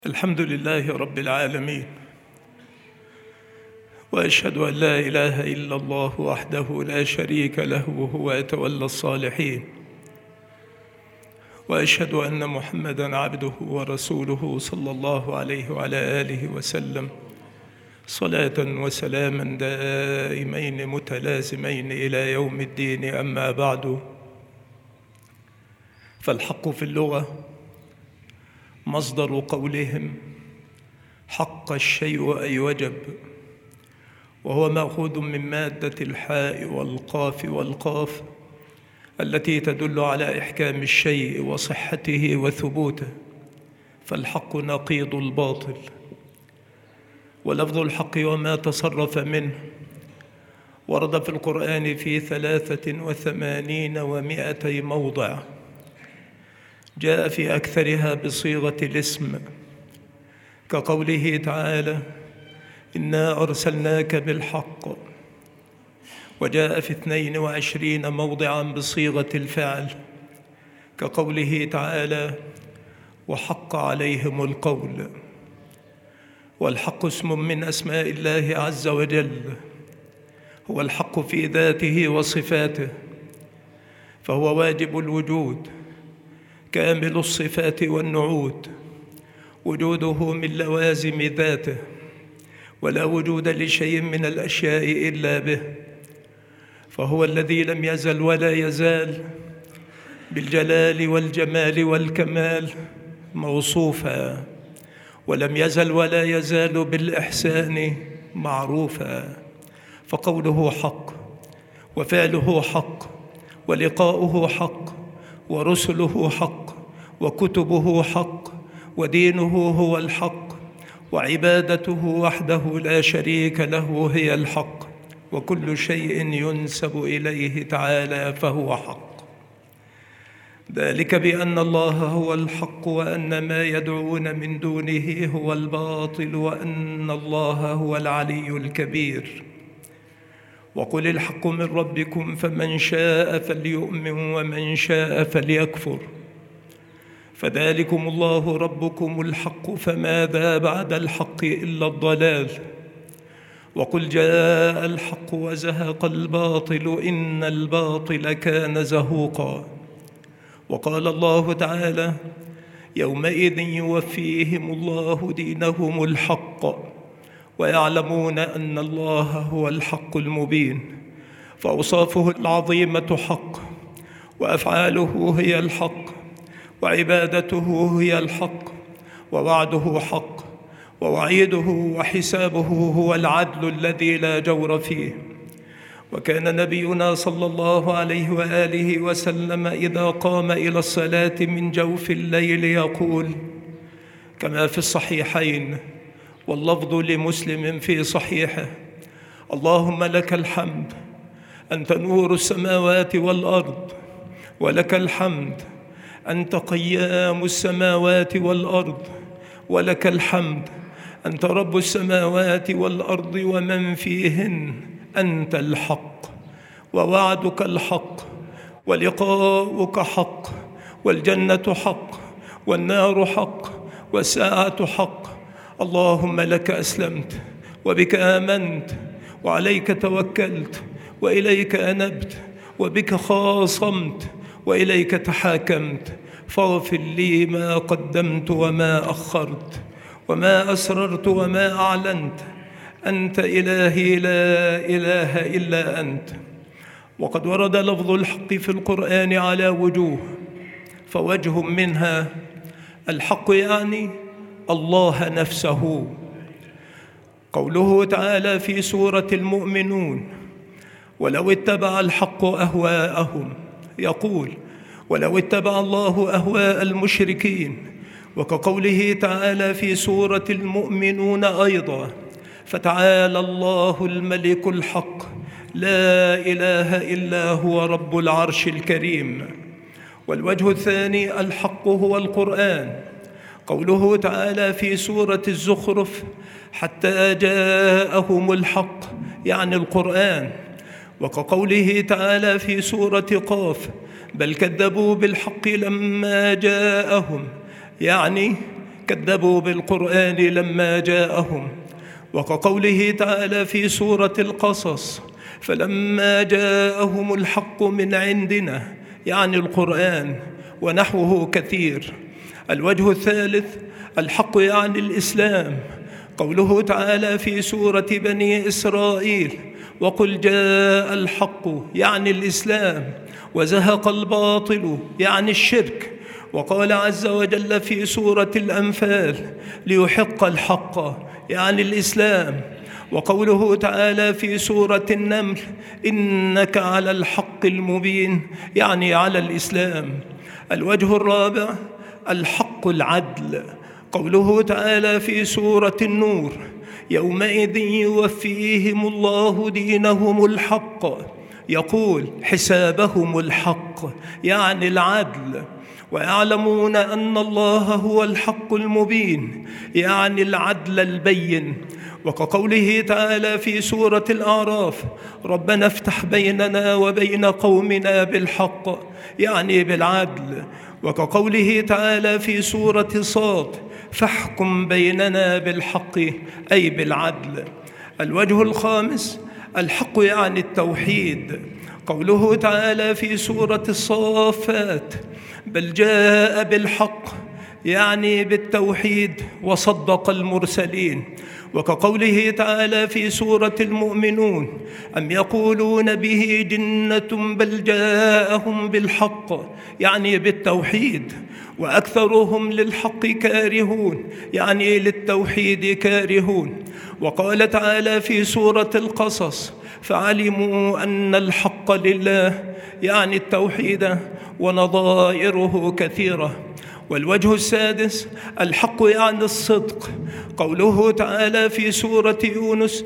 الحمد لله رب العالمين، وأشهد أن لا إله إلا الله وحده لا شريك له وهو يتولى الصالحين، وأشهد أن محمدًا عبده ورسوله صلى الله عليه وعلى آله وسلم صلاة وسلاما دائمين متلازمين إلى يوم الدين. أما بعد، فالحق في اللغة مصدر قولهم حق الشيء أي وجب، وهو مأخوذ من مادة الحاء والقاف والقاف التي تدل على إحكام الشيء وصحته وثبوته، فالحق نقيض الباطل. ولفظ الحق وما تصرف منه ورد في القرآن في 83 و200 موضع، جاء في أكثرها بصيغة الاسم، كقوله تعالى: إنا أرسلناك بالحق، وجاء في 22 موضعا بصيغة الفعل، كقوله تعالى: وحق عليهم القول. والحق اسم من أسماء الله عز وجل، هو الحق في ذاته وصفاته، فهو واجب الوجود كامل الصفات والنعوت، وجوده من لوازم ذاته، ولا وجود لشيء من الأشياء إلا به، فهو الذي لم يزل ولا يزال بالجلال والجمال والكمال موصوفا، ولم يزل ولا يزال بالإحسان معروفا، فقوله حق، وفعله حق، ولقاؤه حق، ورسله حق، وكتبه حق، ودينه هو الحق، وعبادته وحده لا شريك له هي الحق، وكل شيء ينسب إليه تعالى فهو حق. ذلك بأن الله هو الحق، وأن ما يدعون من دونه هو الباطل، وأن الله هو العلي الكبير. وقل الحق من ربكم فمن شاء فليؤمن ومن شاء فليكفر، فذلكم الله ربكم الحق، فماذا بعد الحق إلا الضلال. وقل جاء الحق وزهق الباطل إن الباطل كان زهوقا. وقال الله تعالى: يومئذ يوفيهم الله دينهم الحق ويعلمون أن الله هو الحق المبين. فأوصافه العظيمة حق، وأفعاله هي الحق، وعبادته هي الحق، ووعده حق، ووعيده وحسابه هو العدل الذي لا جور فيه. وكان نبينا صلى الله عليه وآله وسلم إذا قام إلى الصلاة من جوف الليل يقول كما في الصحيحين، واللفظ لمسلم في صحيحه: اللهم لك الحمد أنت نور السماوات والأرض، ولك الحمد أنت قيام السماوات والأرض، ولك الحمد أنت رب السماوات والأرض ومن فيهن، أنت الحق، ووعدك الحق، ولقاؤك حق، والجنة حق، والنار حق، والساعة حق. اللهم لك أسلمت، وبك آمنت، وعليك توكلت، وإليك أنبت، وبك خاصمت، وإليك تحاكمت، فاغفر لي ما قدمت وما أخرت، وما أسررت وما أعلنت، أنت إلهي لا إله إلا أنت. وقد ورد لفظ الحق في القرآن على وجوه، فوجه منها الحق يعني الله نفسه. قوله تعالى في سورة المؤمنون: ولو اتبع الحق أهواءهم، يقول: ولو اتبع الله أهواء المشركين. وكقوله تعالى في سورة المؤمنون أيضا: فتعالى الله الملك الحق لا إله إلا هو رب العرش الكريم. والوجه الثاني الحق هو القرآن. قوله تعالى في سورة الزخرف: حتى جاءهم الحق، يعني القرآن. وكقوله تعالى في سورة قاف: بل كذبوا بالحق لما جاءهم، يعني كذبوا بالقرآن لما جاءهم. وكقوله تعالى في سورة القصص: فلما جاءهم الحق من عندنا، يعني القرآن ونحوه كثير. الوجه الثالث: الحق يعني الإسلام. قوله تعالى في سورة بني إسرائيل: وقل جاء الحق، يعني الإسلام، وزهق الباطل، يعني الشرك. وقال عز وجل في سورة الأنفال: ليحق الحق، يعني الإسلام. وقوله تعالى في سورة النمل: إنك على الحق المبين، يعني على الإسلام. الوجه الرابع: الحق العدل. قوله تعالى في سورة النور: يومئذ يوفيهم الله دينهم الحق، يقول حسابهم الحق، يعني العدل. ويعلمون أن الله هو الحق المبين، يعني العدل البين. وكقوله تعالى في سورة الأعراف: ربنا افتح بيننا وبين قومنا بالحق، يعني بالعدل. وكقوله تعالى في سورة صاد: فاحكم بيننا بالحق، أي بالعدل. الوجه الخامس: الحق يعني التوحيد. قوله تعالى في سورة الصافات: بل جاء بالحق، يعني بالتوحيد، وصدق المرسلين. وكقوله تعالى في سورة المؤمنون: أم يقولون به جنة بل جاءهم بالحق، يعني بالتوحيد. وأكثرهم للحق كارهون، يعني للتوحيد كارهون. وقال تعالى في سورة القصص: فعلموا أن الحق لله، يعني التوحيد، ونظائره كثيرة. والوجه السادس: الحق يعني الصدق. قوله تعالى في سورة يونس: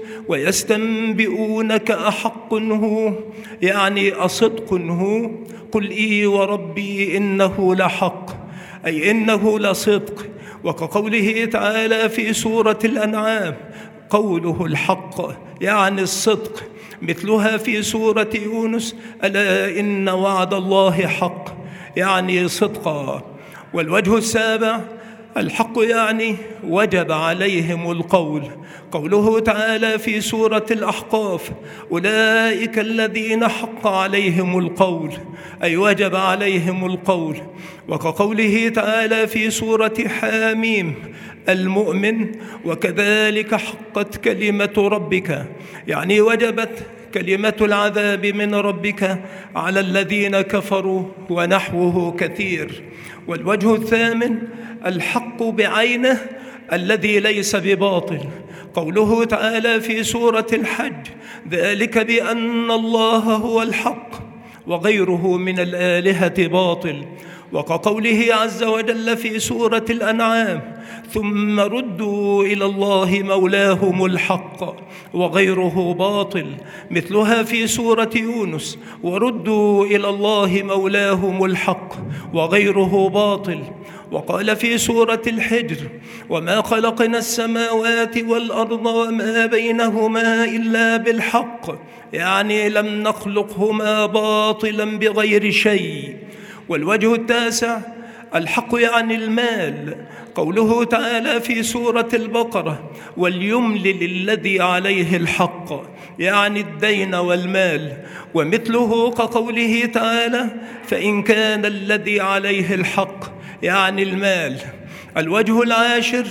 ويستنبئونك أحق هو، يعني أصدق هو؟ قل إي وربي إنه لحق، أي إنه لصدق. وكقوله تعالى في سورة الأنعام: قوله الحق، يعني الصدق. مثلها في سورة يونس: ألا إن وعد الله حق، يعني صدقا. والوجه السابع: الحق يعني وجب عليهم القول. قوله تعالى في سورة الأحقاف: أولئك الذين حق عليهم القول، أي وجب عليهم القول. وكقوله تعالى في سورة حاميم: المؤمن، وكذلك حقت كلمة ربك، يعني وجبت كلمة العذاب من ربك على الذين كفروا، ونحوه كثير. والوجه الثامن: الحق بعينه الذي ليس بباطل. قوله تعالى في سورة الحج: ذلك بأن الله هو الحق وغيره من الآلهة باطل. وكقوله عز وجل في سورة الأنعام: ثم ردوا إلى الله مولاهم الحق وغيره باطل. مثلها في سورة يونس: وردوا إلى الله مولاهم الحق وغيره باطل. وقال في سورة الحجر: وما خلقنا السماوات والأرض وما بينهما إلا بالحق، يعني لم نخلقهما باطلا بغير شيء. والوجه التاسع: الحق يعني المال. قوله تعالى في سورة البقرة: وليملل الذي عليه الحق، يعني الدين والمال. ومثله كقوله تعالى: فإن كان الذي عليه الحق، يعني المال. الوجه العاشر: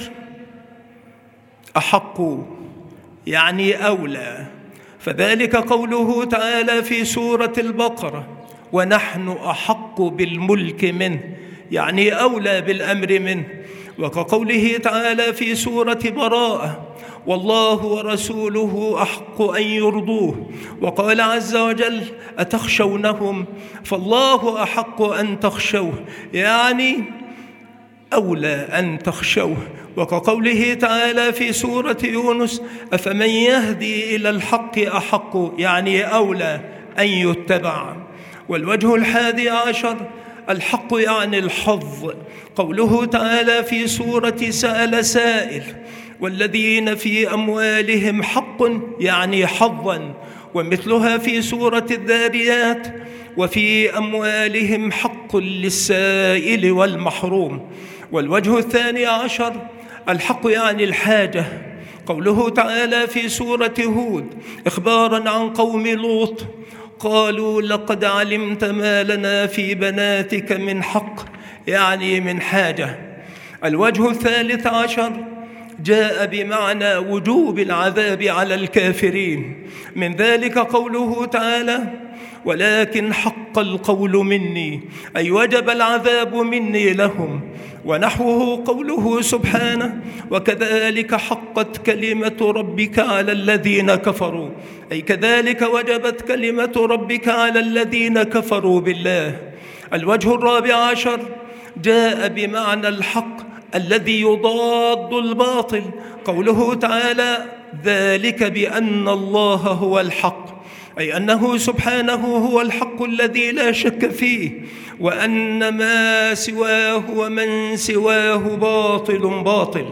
أحق، يعني أولى. فذلك قوله تعالى في سورة البقرة: ونحن أحق بالملك منه، يعني أولى بالأمر منه. وكقوله تعالى في سورة براءة: والله ورسوله أحق أن يرضوه. وقال عز وجل: أتخشونهم فالله أحق أن تخشوه، يعني أولى أن تخشوه. وكقوله تعالى في سورة يونس: أفمن يهدي إلى الحق أحق، يعني أولى أن يتبع. والوجه الحادي عشر: الحق يعني الحظ. قوله تعالى في سورة سأل سائل: والذين في أموالهم حق، يعني حظا. ومثلها في سورة الذاريات: وفي أموالهم حق للسائل والمحروم. والوجه الثاني عشر الحق يعني الحاجة. قوله تعالى في سورة هود إخباراً عن قوم لوط: قالوا لقد علمت ما لنا في بناتك من حق، يعني من حاجة. الوجه الثالث عشر جاء بمعنى وجوب العذاب على الكافرين، من ذلك قوله تعالى: ولكن حق القول مني، أي وجب العذاب مني لهم. ونحوه قوله سبحانه: وكذلك حقت كلمة ربك على الذين كفروا، أي كذلك وجبت كلمة ربك على الذين كفروا بالله. الوجه الرابع عشر جاء بمعنى الحق الذي يضاد الباطل، قوله تعالى: ذلك بأن الله هو الحق، أي أنه سبحانه هو الحق الذي لا شك فيه، وأن ما سواه ومن سواه باطل.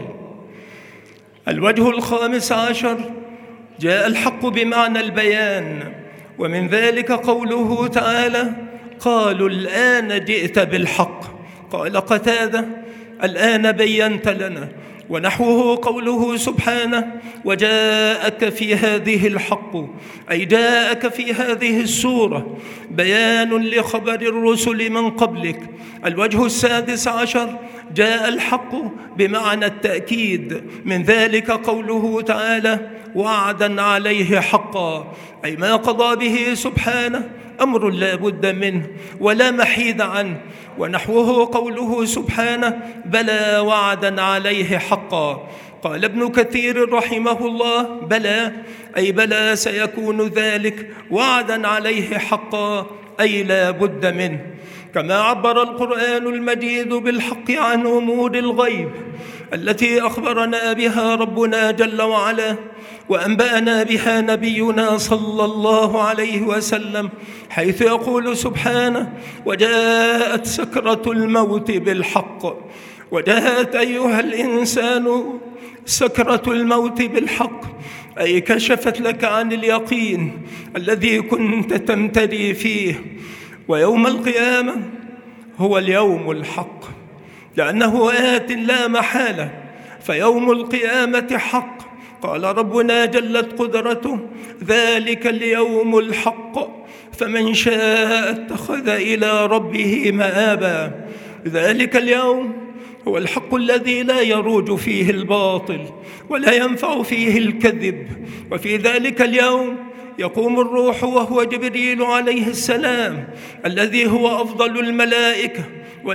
الوجه الخامس عشر جاء الحق بمعنى البيان، ومن ذلك قوله تعالى: قالوا الآن جئت بالحق. قال قتادة: الآن بينت لنا. ونحوه قوله سبحانه: وجاءك في هذه الحق، أي جاءك في هذه السورة بيان لخبر الرسل من قبلك. الوجه السادس عشر جاء الحق بمعنى التأكيد، من ذلك قوله تعالى: وعدا عليه حقا، أي ما قضى به سبحانه أمر لا بد منه ولا محيد عنه. ونحوه قوله سبحانه: بلى وعدا عليه حقا. قال ابن كثير رحمه الله: بلى أي بلى سيكون ذلك وعدا عليه حقا، أي لا بد منه. كما عبر القرآن المجيد بالحق عن أمور الغيب التي أخبرنا بها ربنا جل وعلا وأنبأنا بها نبينا صلى الله عليه وسلم، حيث يقول سبحانه: وجاءت سكرة الموت بالحق. وجاءت أيها الإنسان سكرة الموت بالحق، أي كشفت لك عن اليقين الذي كنت تمتري فيه. ويوم القيامة هو اليوم الحق، لأنه آت لا محالة، فيوم القيامة حق. قال ربنا جلت قدرته: ذلك اليوم الحق فمن شاء اتخذ إلى ربه مآبا. ذلك اليوم هو الحق الذي لا يروج فيه الباطل ولا ينفع فيه الكذب. وفي ذلك اليوم يقوم الروح وهو جبريل عليه السلام الذي هو أفضل الملائكة،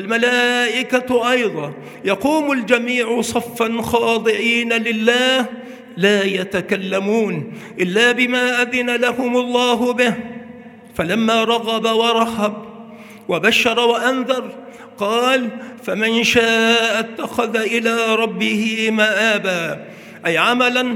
والملائكة أيضا، يقوم الجميع صفا خاضعين لله لا يتكلمون إلا بما أذن لهم الله به. فلما رغب ورهب وبشر وأنذر قال: فمن شاء اتخذ إلى ربه مآبا، أي عملا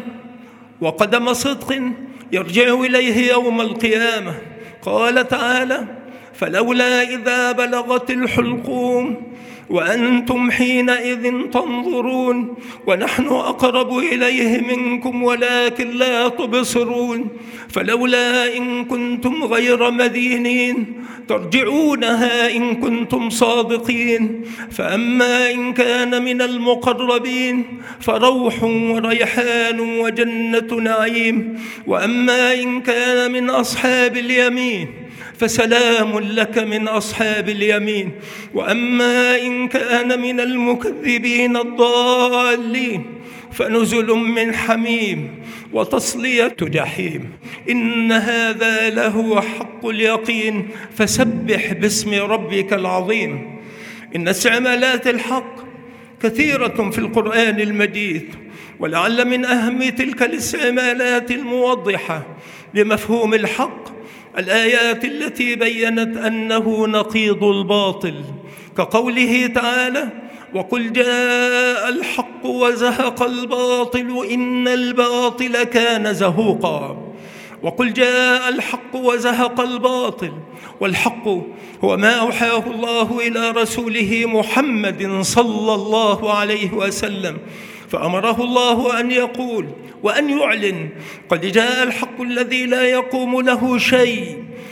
وقدم صدق يرجع إليه يوم القيامة. قال تعالى: فلولا إذا بلغت الحلقوم وأنتم حينئذ تنظرون ونحن أقرب إليه منكم ولكن لا تبصرون، فلولا إن كنتم غير مدينين ترجعونها إن كنتم صادقين. فأما إن كان من المقربين فروح وريحان وجنة نعيم، وأما إن كان من أصحاب اليمين فسلام لك من أصحاب اليمين، وأما إن كان من المكذبين الضالين فنزل من حميم وتصلية جحيم. إن هذا لهو حق اليقين، فسبح باسم ربك العظيم. إن استعمالات الحق كثيرة في القرآن المجيد، ولعل من أهم تلك الاستعمالات الموضحة لمفهوم الحق الآيات التي بيّنت أنه نقيض الباطل، كقوله تعالى: وقل جاء الحق وزهق الباطل إن الباطل كان زهوقا. وقل جاء الحق وزهق الباطل، والحق هو ما أوحاه الله إلى رسوله محمد صلى الله عليه وسلم، فأمره الله أن يقول وأن يعلن: قد جاء الحق الذي لا يقوم له شيء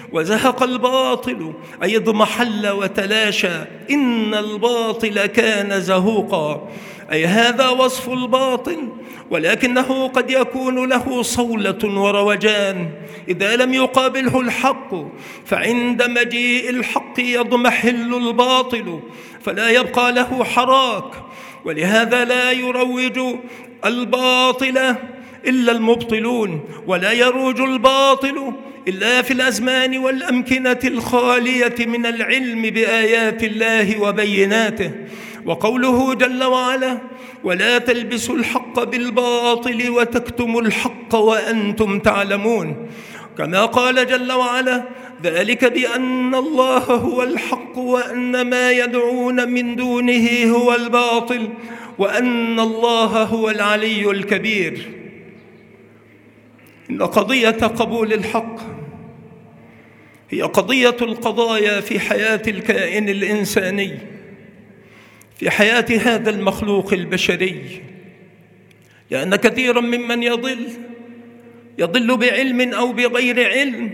وزهق الباطل أي اضمحل وتلاشى، إن الباطل كان زهوقا، أي هذا وصف الباطل، ولكنه قد يكون له صولة وروجان إذا لم يقابله الحق، فعند مجيء الحق يضمحل الباطل فلا يبقى له حراك، ولهذا لا يروج الباطل إلا المبطلون، ولا يروج الباطل إلا في الأزمان والأمكنة الخالية من العلم بآيات الله وبيناته. وقوله جل وعلا: ولا تلبسوا الحق بالباطل وتكتموا الحق وأنتم تعلمون، كما قال جل وعلا: ذلك بأن الله هو الحق وأن ما يدعون من دونه هو الباطل وأن الله هو العلي الكبير. إن قضية قبول الحق هي قضية القضايا في حياة الكائن الإنساني، في حياة هذا المخلوق البشري، لأن كثيرا ممن يضل بعلم أو بغير علم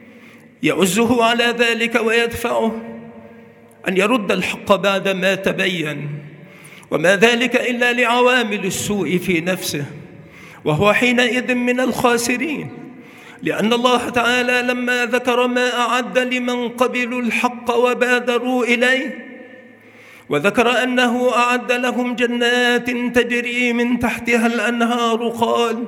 يعزه على ذلك ويدفعه أن يرد الحق بعدما تبين، وما ذلك إلا لعوامل السوء في نفسه، وهو حينئذ من الخاسرين، لأن الله تعالى لما ذكر ما أعد لمن قبلوا الحق وبادروا إليه، وذكر أنه أعد لهم جنات تجري من تحتها الأنهار، قال: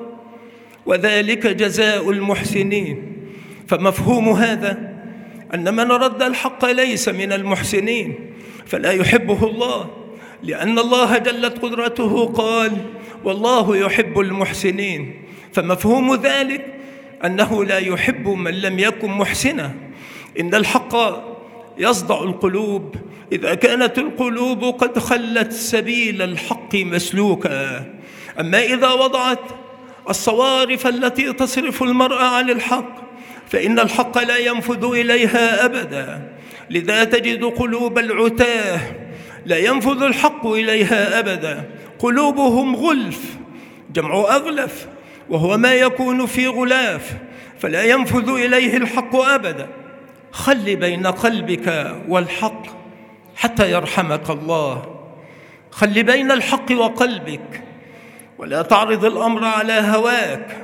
وذلك جزاء المحسنين. فمفهوم هذا أن من رد الحق ليس من المحسنين، فلا يحبه الله، لأن الله جلت قدرته قال: والله يحب المحسنين. فمفهوم ذلك أنه لا يحب من لم يكن محسنا. إن الحق يصدع القلوب إذا كانت القلوب قد خلت سبيل الحق مسلوكا، أما إذا وضعت الصوارف التي تصرف المرء عن الحق فإن الحق لا ينفذ إليها أبدا. لذا تجد قلوب العتاه لا ينفذ الحق إليها أبدا، قلوبهم غلف، جمع أغلف، وهو ما يكون في غلاف، فلا ينفذ إليه الحق أبدا. خل بين قلبك والحق حتى يرحمك الله، خل بين الحق وقلبك، ولا تعرض الأمر على هواك،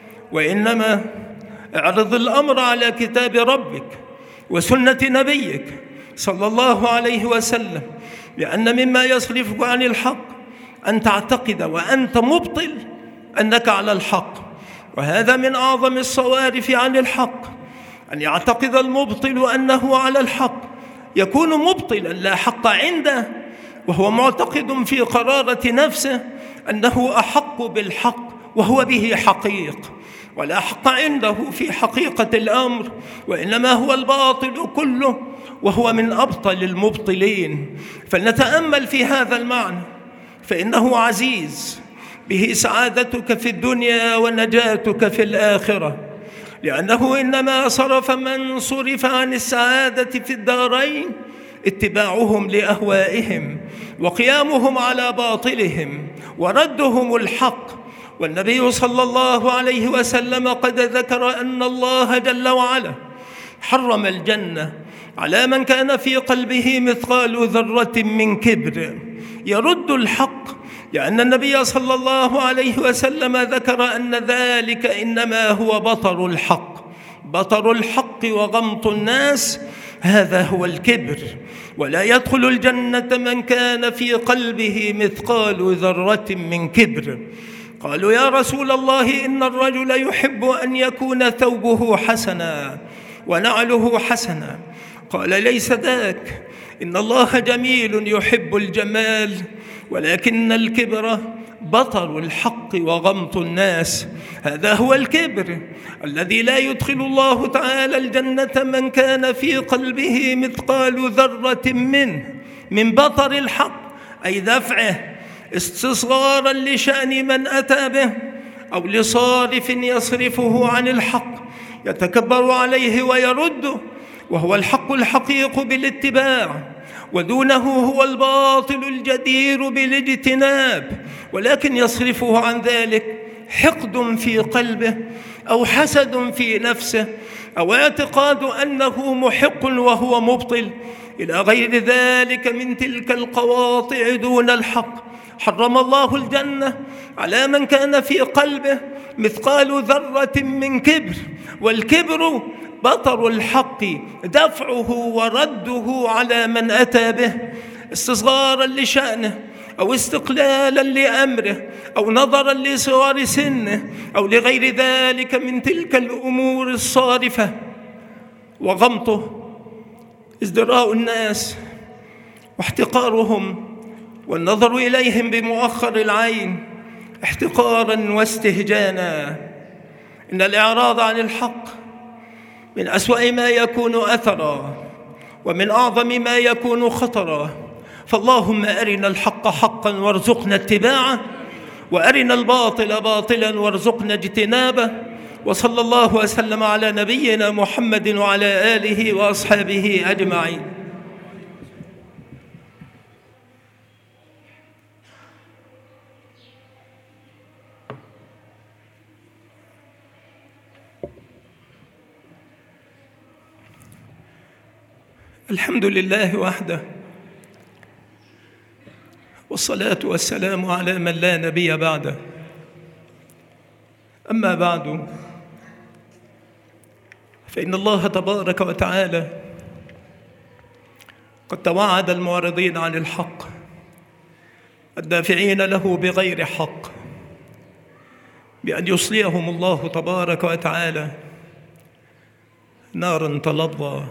وإنما اعرض الأمر على كتاب ربك وسنة نبيك صلى الله عليه وسلم، لأن مما يصرفك عن الحق أن تعتقد وأنت مبطل أنك على الحق، وهذا من أعظم الصوارف عن الحق، أن يعتقد المبطل أنه على الحق، يكون مبطلا لا حق عنده، وهو معتقد في قرارة نفسه أنه أحق بالحق وهو به حقيق، ولا حق عنده في حقيقة الأمر، وإنما هو الباطل كله، وهو من أبطل المبطلين. فلنتأمل في هذا المعنى، فإنه عزيز، به سعادتك في الدنيا ونجاتك في الآخرة، لأنه إنما صرف من صرف عن السعادة في الدارين اتباعهم لأهوائهم وقيامهم على باطلهم وردهم الحق. والنبي صلى الله عليه وسلم قد ذكر أن الله جل وعلا حرم الجنة على من كان في قلبه مثقال ذرة من كبر يرد الحق، لأن النبي صلى الله عليه وسلم ذكر أن ذلك إنما هو بطر الحق، بطر الحق وغمط الناس، هذا هو الكبر. ولا يدخل الجنة من كان في قلبه مثقال ذرة من كبر. قالوا: يا رسول الله، إن الرجل يحب أن يكون ثوبه حسنا ونعله حسنا. قال: ليس ذاك، إن الله جميل يحب الجمال، ولكن الكبر بطر الحق وغمط الناس، هذا هو الكبر الذي لا يدخل الله تعالى الجنة من كان في قلبه مثقال ذرة من بطر الحق، أي دفعه استصغارا لشأن من أتى به، أو لصارف يصرفه عن الحق يتكبر عليه ويرده، وهو الحق الحقيق بالاتباع، ودونه هو الباطل الجدير بالاجتناب، ولكن يصرفه عن ذلك حقد في قلبه أو حسد في نفسه أو اعتقاد أنه محق وهو مبطل إلى غير ذلك من تلك القواطع دون الحق، حرم الله الجنة على من كان في قلبه مثقال ذرة من كبر، والكبر بطر الحق دفعه ورده على من أتى به استصغارا لشأنه أو استقلالا لأمره أو نظرا لصغر سنه أو لغير ذلك من تلك الأمور الصارفة. وغمطه ازدراء الناس واحتقارهم والنظر إليهم بمؤخر العين احتقارا واستهجانا. إن الإعراض عن الحق من أسوأ ما يكون أثرا ومن أعظم ما يكون خطرا، فاللهم أرنا الحق حقا وارزقنا اتباعه، وأرنا الباطل باطلا وارزقنا اجتنابه. وصلى الله وسلم على نبينا محمد وعلى آله وأصحابه أجمعين. الحمد لله وحده، والصلاة والسلام على من لا نبي بعده. أما بعد، فإن الله تبارك وتعالى قد توعد المعرضين عن الحق الدافعين له بغير حق بأن يصليهم الله تبارك وتعالى نارا تلظى،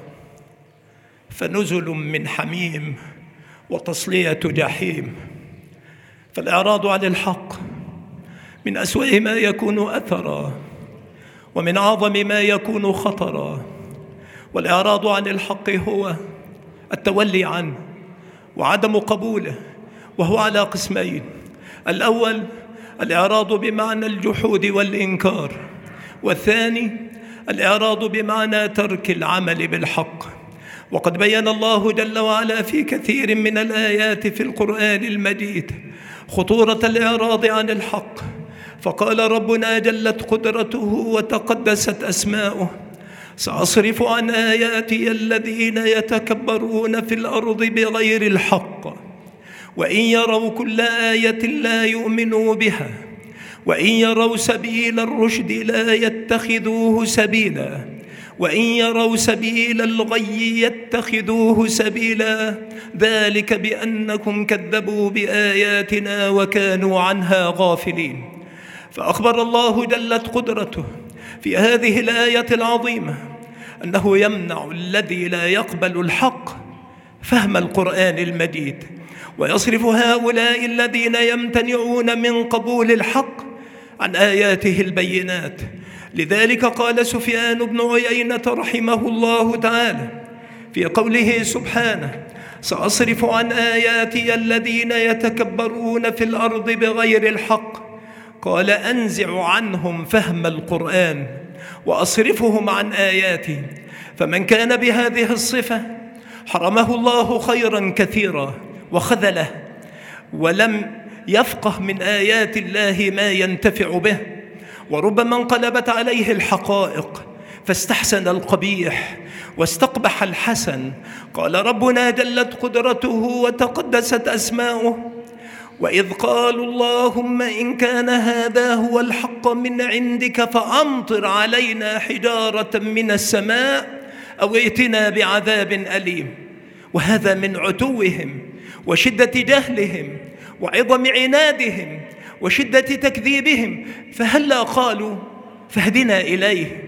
فنزل من حميم وتصلية جحيم. فالإعراض عن الحق من أسوأ ما يكون أثرا ومن أعظم ما يكون خطرا. والإعراض عن الحق هو التولي عنه وعدم قبوله، وهو على قسمين: الأول الإعراض بمعنى الجحود والإنكار، والثاني الإعراض بمعنى ترك العمل بالحق. وقد بين الله جل وعلا في كثير من الآيات في القرآن المجيد خطورة الإعراض عن الحق، فقال ربنا جلت قدرته وتقدست أسماؤه: سأصرف عن آياتي الذين يتكبرون في الأرض بغير الحق وإن يروا كل آية لا يؤمنوا بها وإن يروا سبيل الرشد لا يتخذوه سبيلا وإن يروا سبيل الغي يتخذوه سبيلا ذلك بأنكم كذبوا بآياتنا وكانوا عنها غافلين. فأخبر الله جلت قدرته في هذه الآية العظيمة أنه يمنع الذي لا يقبل الحق فهم القرآن المجيد، ويصرف هؤلاء الذين يمتنعون من قبول الحق عن آياته البينات. لذلك قال سفيان بن عيينة رحمه الله تعالى في قوله سبحانه: سأصرف عن آياتي الذين يتكبرون في الأرض بغير الحق، قال: أنزع عنهم فهم القرآن وأصرفهم عن آياتي. فمن كان بهذه الصفة حرمه الله خيرا كثيرا وخذله، ولم يفقه من آيات الله ما ينتفع به، وربما انقلبت عليه الحقائق فاستحسن القبيح واستقبح الحسن. قال ربنا جلت قدرته وتقدست أسماؤه: وإذ قالوا اللهم إن كان هذا هو الحق من عندك فأمطر علينا حجارة من السماء أو ائتنا بعذاب أليم. وهذا من عتوهم وشدة جهلهم وعظم عنادهم وشدة تكذيبهم، فهلا قالوا فاهدنا إليه.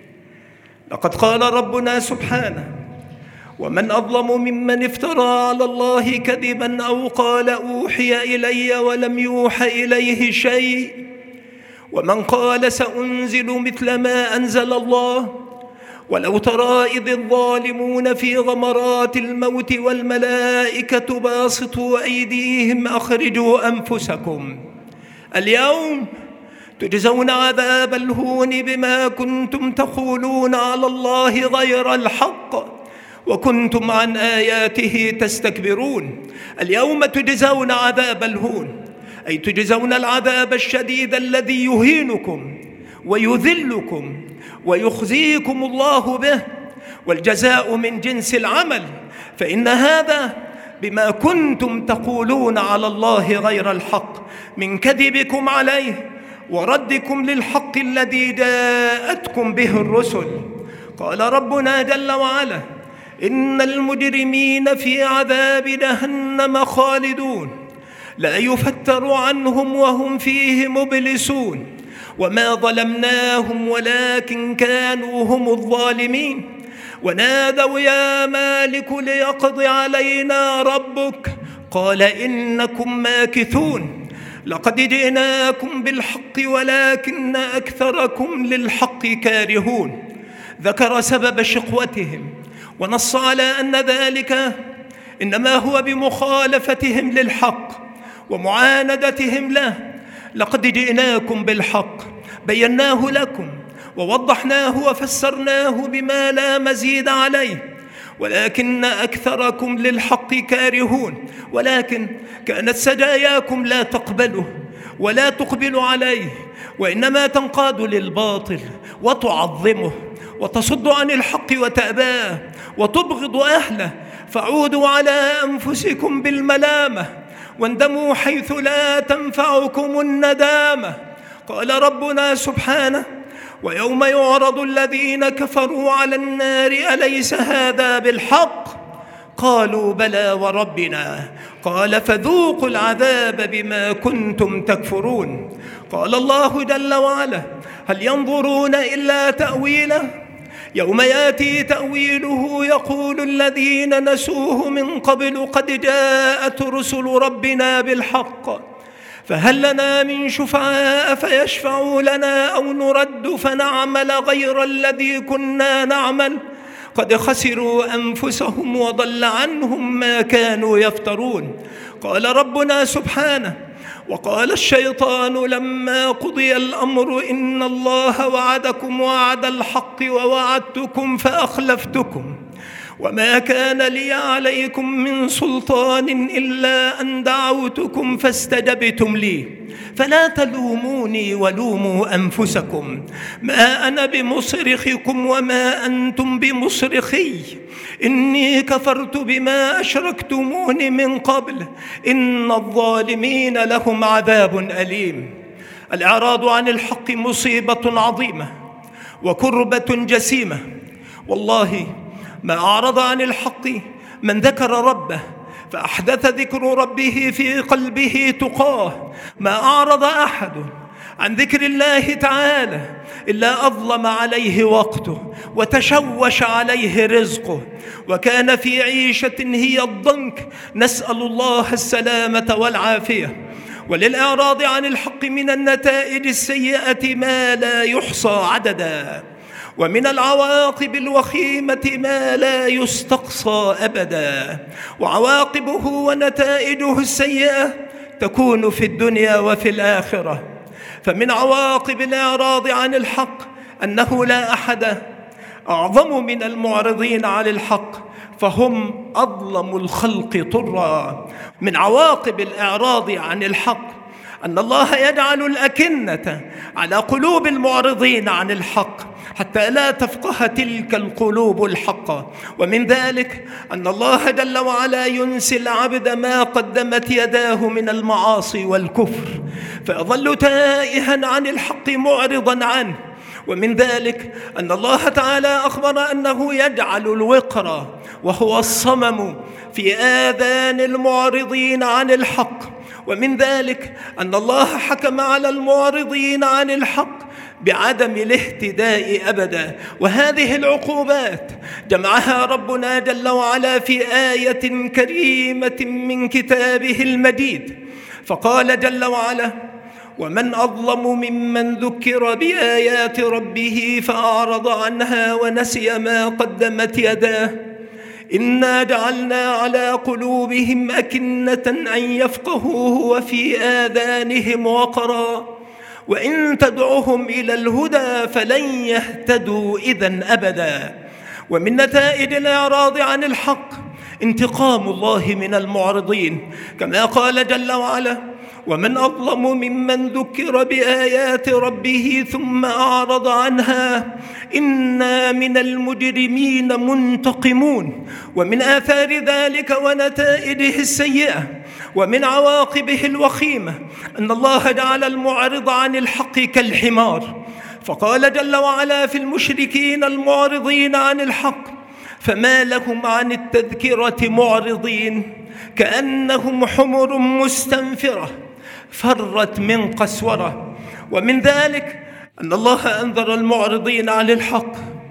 لقد قال ربنا سبحانه: ومن أظلم ممن افترى على الله كذبا أو قال أوحي إلي ولم يوحى إليه شيء، ومن قال سأنزل مثل ما أنزل الله. ولو ترى إذ الظالمون في غمرات الموت والملائكة باسطوا أيديهم أخرجوا أنفسكم اليوم تجزون عذاب الهون بما كنتم تقولون على الله غير الحق وكنتم عن آياته تستكبرون. اليوم تجزون عذاب الهون، أي تجزون العذاب الشديد الذي يهينكم ويذلكم ويخزيكم الله به، والجزاء من جنس العمل، فإن هذا بما كنتم تقولون على الله غير الحق من كذبكم عليه وردكم للحق الذي جاءتكم به الرسل. قال ربنا جل وعلا: إن المجرمين في عذاب جهنم خالدون لا يفتر عنهم وهم فيه مبلسون، وما ظلمناهم ولكن كانوا هم الظالمين. ونادوا: يا مالك ليقض علينا ربك، قال إنكم ماكثون. لقد جئناكم بالحق ولكن أكثركم للحق كارهون. ذكر سبب شقوتهم ونص على أن ذلك إنما هو بمخالفتهم للحق ومعاندتهم له. لقد جئناكم بالحق، بيناه لكم ووضحناه وفسرناه بما لا مزيد عليه، ولكن أكثركم للحق كارهون. ولكن كانت سجاياكم لا تقبله ولا تقبل عليه، وإنما تنقاد للباطل وتعظمه وتصد عن الحق وتأباه وتبغض أهله، فعودوا على أنفسكم بالملامة واندموا حيث لا تنفعكم الندامة. قال ربنا سبحانه: ويوم يعرض الذين كفروا على النار أليس هذا بالحق؟ قالوا بلى وربنا، قال فذوقوا العذاب بما كنتم تكفرون. قال الله جل وعلا: هل ينظرون إلا تأويله؟ يوم يأتي تأويله يقول الذين نسوه من قبل قد جاءت رسل ربنا بالحق فهل لنا من شفعاء فيشفعوا لنا أو نرد فنعمل غير الذي كنا نعمل قد خسروا أنفسهم وضل عنهم ما كانوا يفترون. قال ربنا سبحانه: وقال الشيطان لما قضي الأمر إن الله وعدكم وعد الحق ووعدتكم فأخلفتكم وما كان لي عليكم من سلطان إلا أن دعوتكم فاستجبتم لي فلا تلوموني ولوموا أنفسكم ما أنا بمصرخكم وما أنتم بمصرخي إني كفرت بما أشركتمون من قبل إن الظالمين لهم عذاب أليم. الإعراض عن الحق مصيبة عظيمة وكربة جسيمة. والله ما أعرض عن الحق من ذكر ربه فأحدث ذكر ربه في قلبه تقاه. ما أعرض أحد عن ذكر الله تعالى إلا أظلم عليه وقته وتشوش عليه رزقه وكان في عيشة هي الضنك، نسأل الله السلامة والعافية. وللإعراض عن الحق من النتائج السيئة ما لا يحصى عددا، ومن العواقب الوخيمة ما لا يستقصى أبدا، وعواقبه ونتائجه السيئة تكون في الدنيا وفي الآخرة. فمن عواقب الإعراض عن الحق أنه لا أحد أعظم من المعرضين عن الحق فهم أظلم الخلق طرا. من عواقب الإعراض عن الحق أن الله يجعل الأكنة على قلوب المعرضين عن الحق حتى لا تفقه تلك القلوب الحق. ومن ذلك أن الله جل وعلا ينسي العبد ما قدمت يداه من المعاصي والكفر فيظل تائها عن الحق معرضا عنه. ومن ذلك أن الله تعالى أخبر أنه يجعل الوقر وهو الصمم في آذان المعرضين عن الحق. ومن ذلك أن الله حكم على المعرضين عن الحق بعدم الاهتداء أبدا. وهذه العقوبات جمعها ربنا جل وعلا في آية كريمة من كتابه المجيد فقال جل وعلا: ومن أظلم ممن ذكر بآيات ربه فأعرض عنها ونسي ما قدمت يداه إنا جعلنا على قلوبهم أكنة أن يفقهوه وفي آذانهم وقرا وإن تدعهم إلى الهدى فلن يهتدوا إذن أبدا. ومن نتائج الإعراض عن الحق انتقام الله من المعرضين كما قال جل وعلا: ومن أظلم ممن ذكر بآيات ربه ثم أعرض عنها إنا من المجرمين منتقمون. ومن آثار ذلك ونتائجه السيئة ومن عواقبه الوخيمة أن الله جعل المعرض عن الحق كالحمار، فقال جل وعلا في المشركين المعرضين عن الحق: فما لهم عن التذكرة معرضين كأنهم حمر مستنفرة فرت من قسورة. ومن ذلك أن الله أنذر المعرضين عن الحق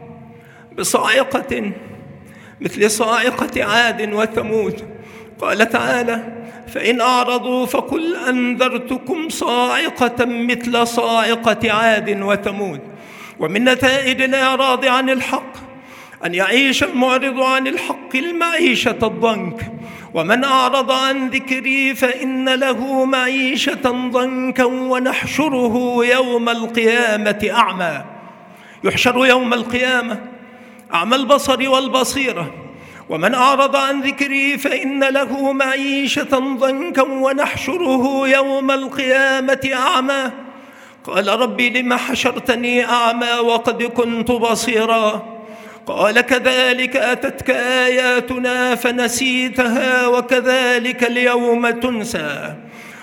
بصاعقة مثل صاعقة عاد وثمود. قال تعالى: فإن أعرضوا فقل أنذرتكم صاعقة مثل صاعقة عاد وثمود. ومن نتائج الإعراض عن الحق أن يعيش المعرض عن الحق المعيشة الضنك. ومن أعرض عن ذكري فإن له معيشة ضنكا ونحشره يوم القيامة أعمى. يحشر يوم القيامة أعمى البصر والبصيرة. ومن أعرض عن ذكري فإن له معيشة ضنكا ونحشره يوم القيامة أعمى. قال: ربي لم حشرتني أعمى وقد كنت بصيرا؟ قال: كذلك أتتك آياتنا فنسيتها وكذلك اليوم تنسى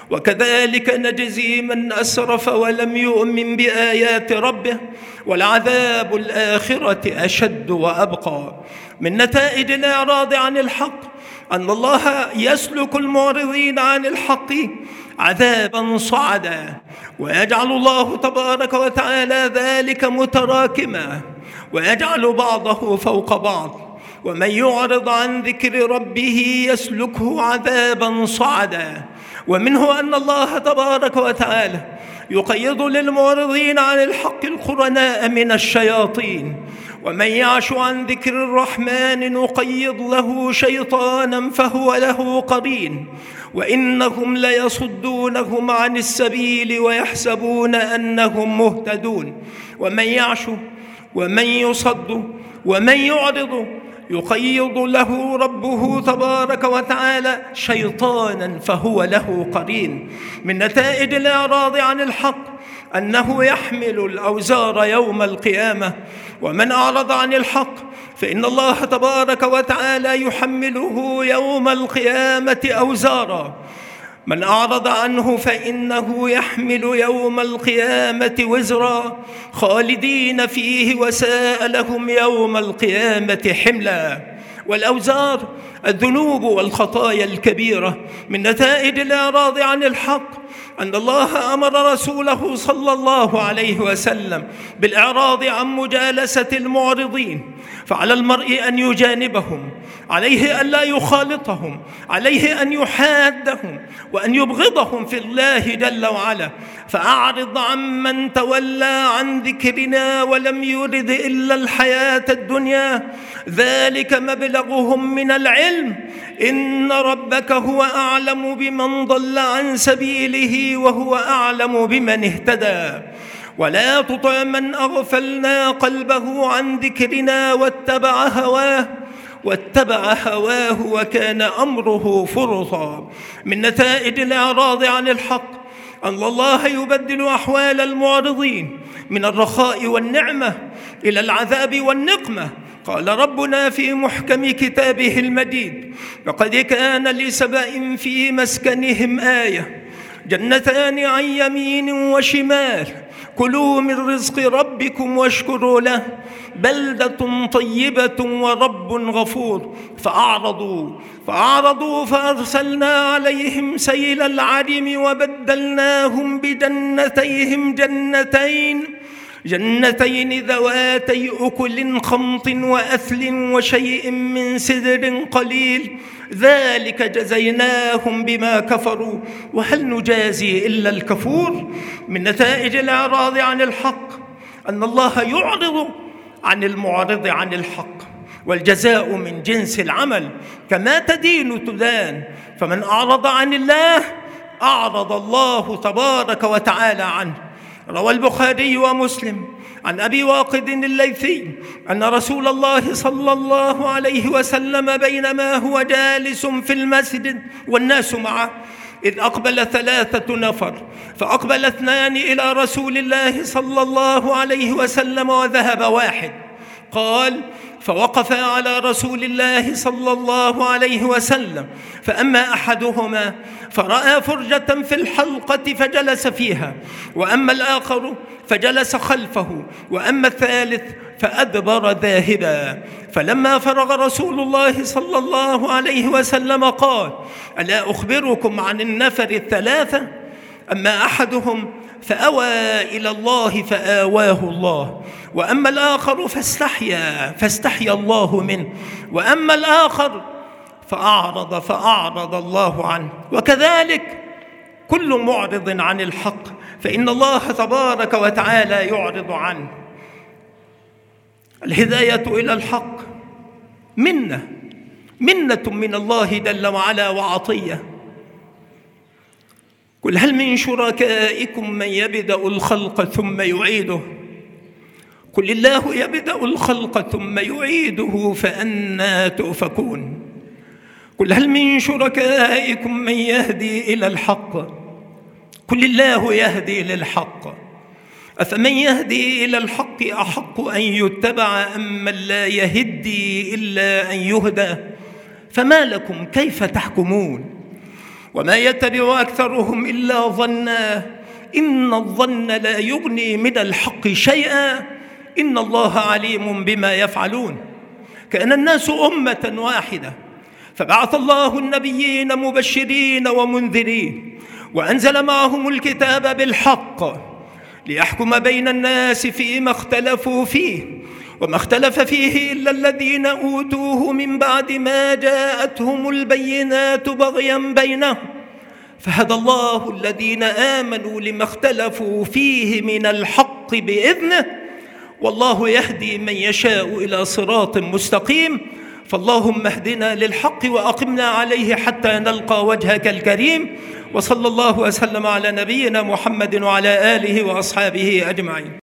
وكذلك نجزي من أسرف ولم يؤمن بآيات ربه ولعذاب الآخرة أشد وأبقى. من نتائج الإعراض عن الحق أن الله يسلك المعرضين عن الحق عذابا صعدا، ويجعل الله تبارك وتعالى ذلك متراكما ويجعل بعضه فوق بعض. ومن يعرض عن ذكر ربه يسلكه عذابا صعدا. ومنه أن الله تبارك وتعالى يقيض للمعرضين عن الحق القرناء من الشياطين. ومن يعش عن ذكر الرحمن نقيض له شيطانا فهو له قرين وإنهم ليصدونهم عن السبيل ويحسبون أنهم مهتدون. ومن يعش ومن يصد ومن يعرض يقيض له ربه تبارك وتعالى شيطانا فهو له قرين. من نتائج الإعراض عن الحق أنه يحمل الأوزار يوم القيامة. ومن أعرض عن الحق فإن الله تبارك وتعالى يحمله يوم القيامة أوزارا. من أعرض عنه فإنه يحمل يوم القيامة وزرا خالدين فيه وساء لهم يوم القيامة حملا. والأوزار الذنوب والخطايا الكبيرة. من نتائج الإعراض عن الحق أن الله أمر رسوله صلى الله عليه وسلم بالإعراض عن مجالسة المعرضين، فعلى المرء أن يجانبهم، عليه أن لا يخالطهم، عليه أن يحادهم وأن يبغضهم في الله جل وعلا. فأعرض عمن تولى عن ذكرنا ولم يرد إلا الحياة الدنيا ذلك مبلغهم من العلم إن ربك هو أعلم بمن ضل عن سبيله وهو أعلم بمن اهتدى. ولا تطع من أغفلنا قلبه عن ذكرنا واتبع هواه وكان أمره فرطا. من نتائج الإعراض عن الحق أن الله يبدل أحوال المعرضين من الرخاء والنعمة إلى العذاب والنقمة. قال ربنا في محكم كتابه المجيد: لقد كان لسبأ في مسكنهم آية جنتان عن يمين وشمال كلوا من رزق ربكم واشكروا له بلدة طيبة ورب غفور. فأعرضوا فأرسلنا عليهم سيل العرم وبدلناهم بجنتيهم جنتين ذواتي أكل خمط وأثل وشيء من سدر قليل ذلك جزيناهم بما كفروا وهل نجازي إلا الكفور. من نتائج الإعراض عن الحق أن الله يعرض عن المعرض عن الحق، والجزاء من جنس العمل، كما تدين تدان. فمن أعرض عن الله أعرض الله تبارك وتعالى عنه. روى البخاري ومسلم عن أبي واقد الليثي أن رسول الله صلى الله عليه وسلم بينما هو جالس في المسجد والناس معه إذ أقبل 3 نفر، فأقبل 2 إلى رسول الله صلى الله عليه وسلم وذهب واحد. قال: فوقف على رسول الله صلى الله عليه وسلم، فأما أحدهما فرأى فرجة في الحلقة فجلس فيها، وأما الآخر فجلس خلفه، وأما الثالث فأدبر ذاهبا. فلما فرغ رسول الله صلى الله عليه وسلم قال: ألا أخبركم عن النفر 3؟ أما أحدهم فأوى إلى الله فآواه الله، وأما الآخر فاستحيا الله منه، وأما الآخر فأعرض الله عنه. وكذلك كل معرض عن الحق فإن الله تبارك وتعالى يعرض عنه. الهداية إلى الحق منة من الله جل وعلا وعطية. قل: هل من شركائكم من يبدأ الخلق ثم يعيده؟ قل: الله يبدأ الخلق ثم يعيده فأنى تؤفكون. قل: هل من شركائكم من يهدي إلى الحق؟ قل: الله يهدي للحق. أفمن يهدي إلى الحق أحق أن يتبع أم من لا يهدي إلا أن يهدى؟ فما لكم كيف تحكمون؟ وما يتبع أكثرهم إلا ظنا إن الظن لا يغني من الحق شيئا إن الله عليم بما يفعلون. كان الناس أمة واحدة، فبعث الله النبيين مبشرين ومنذرين، وأنزل معهم الكتاب بالحق ليحكم بين الناس فيما اختلفوا فيه، وما اختلف فيه إلا الذين أوتوه من بعد ما جاءتهم البينات بغيا بينهم، فهدى الله الذين آمنوا لما اختلفوا فيه من الحق بإذنه، والله يهدي من يشاء إلى صراط مستقيم. فاللهم اهدنا للحق وأقمنا عليه حتى نلقى وجهك الكريم. وصلى الله وسلم على نبينا محمد وعلى آله وأصحابه أجمعين.